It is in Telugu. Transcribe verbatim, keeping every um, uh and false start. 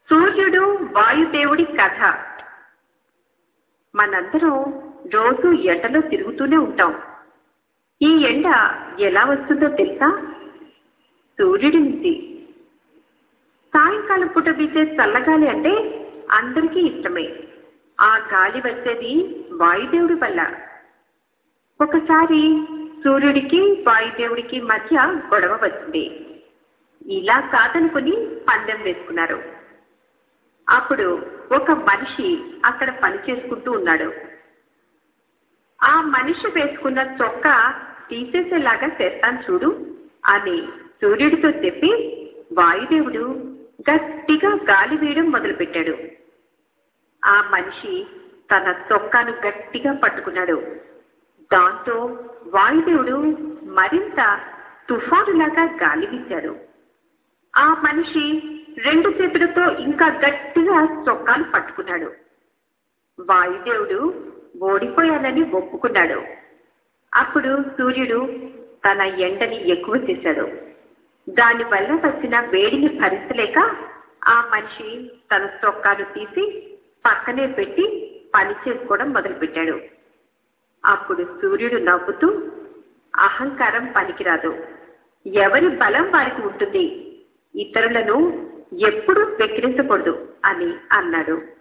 సూర్యుడు వాయుదేవుడి కథ. మనందరం రోజు ఎండలో తిరుగుతూనే ఉంటాం. ఈ ఎండ ఎలా వస్తుందో తెలుసా? సూర్యుడి నుంచి. సాయంకాలం పూట వీసే చల్లగాలి అంటే అందరికీ ఇష్టమే. ఆ గాలి వచ్చేది వాయుదేవుడి వల్ల. ఒకసారి సూర్యుడికి వాయుదేవుడికి మధ్య గొడవ వచ్చింది. ఇలా కాదనుకుని పందెం వేసుకున్నారు. అప్పుడు ఒక మనిషి అక్కడ పని చేసుకుంటూ ఉన్నాడు. ఆ మనిషి వేసుకున్న చొక్కా తీసేసేలాగా చేస్తాను చూడు అని సూర్యుడితో చెప్పి వాయుదేవుడు గట్టిగా గాలి వేయడం మొదలుపెట్టాడు. ఆ మనిషి తన చొక్కాను గట్టిగా పట్టుకున్నాడు. దాంతో వాయుదేవుడు మరింత తుఫానులాగా గాలి వీశాడు. ఆ మనిషి రెండు చేతులతో ఇంకా గట్టిగా చొక్కాను పట్టుకున్నాడు. వాయుదేవుడు ఓడిపోయానని ఒప్పుకున్నాడు. అప్పుడు సూర్యుడు తన ఎండని ఎక్కువ చేశాడు. దానివల్ల వచ్చిన వేడిని భరించలేక ఆ మనిషి తన చొక్కాను తీసి పక్కనే పెట్టి పని చేసుకోవడం మొదలుపెట్టాడు. అప్పుడు సూర్యుడు నవ్వుతూ, అహంకారం పనికిరాదు, ఎవరి బలం వారికి ఉంటుంది, ఇతరులను ఎప్పుడూ వెక్కిరించకూడదు అని అన్నాడు.